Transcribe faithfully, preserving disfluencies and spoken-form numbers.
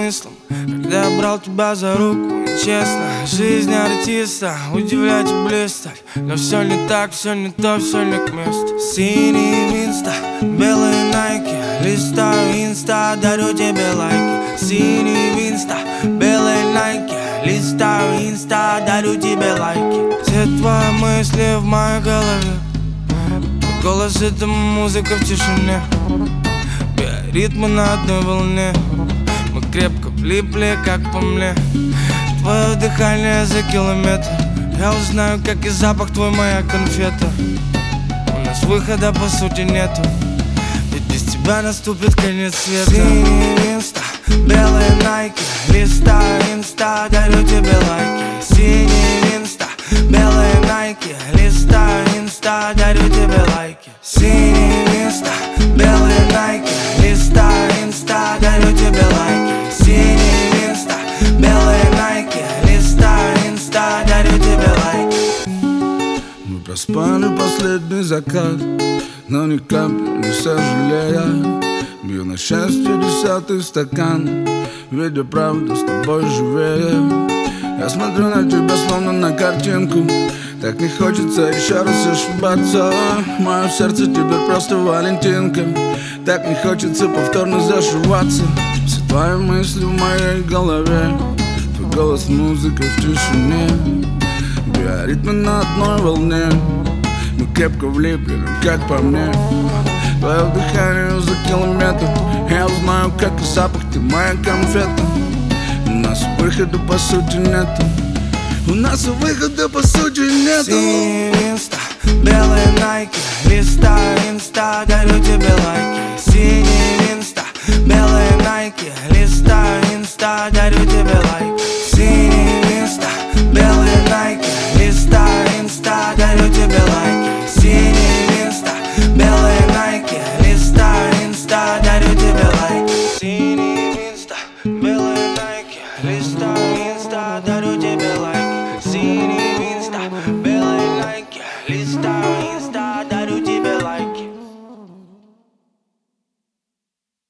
смыслом, когда я брал тебя за руку. И честно, жизнь артиста удивлять и блистать, но все не так, все не то, все не к месту. Синий винста, белые найки, листаю инста, дарю тебе лайки. Синий винста, белые найки, листаю инста, дарю тебе лайки. Все твои мысли в моей голове, твой голос — это музыка в тишине. Биоритмы на одной волне, мы крепко влипли, как по мне. Твое дыхание за километр, я узнаю, как и запах твой, моя конфета. У нас выхода по сути нету, ведь без тебя наступит конец света. Синий инста, белые найки, листаю инста, дарю тебе лайки. Синий инста, белые найки, листаю инста, дарю тебе лайки. Синий инста, белые найки, листаю инста, дарю тебе лайки. Синий инста, белые найки, листаю инста, дарю тебе лайки. Мы проспали последний закат, но ни капли не сожалея. Бью на счастье десятый стакан, видя правду с тобой живее. Я смотрю на тебя словно на картинку, так не хочется еще раз ошибаться. Мое сердце теперь просто Валентинка, так не хочется повторно зашиваться. Все твои мысли в моей голове, твой голос — музыка в тишине. Биоритмы на одной волне, мы крепко влипли, как по мне. Твое дыхание за километр, я узнаю, как и запах, ты моя конфета. У нас выхода по сути нету, у нас выхода по сути нету. Синий инста, белые найки, листаю инста, дарю тебе лайки. Синий инста, белые найки, листаю инста, дарю тебе лайки. Синий инста, белые найки, листаю инста, дарю тебе лайки. Синий инста, белые найки, листаю инста, дарю тебе лайки. Синий инста, белые найки, листаю инста, дарю тебе лайки. Синий инста, белые найки, листаю